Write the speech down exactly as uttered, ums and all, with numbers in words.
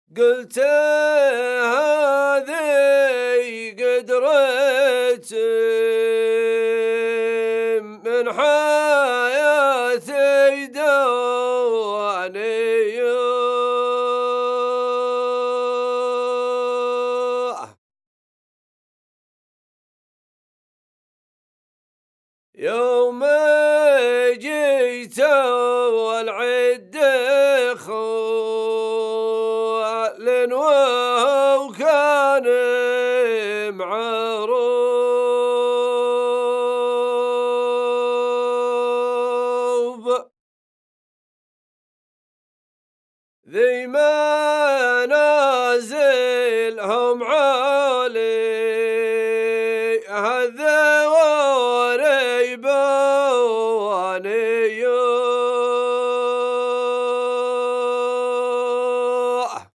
قلت هذي قدرتي من حياتي دوانية يوم جيت والعد خوال وكان معروب ذي ما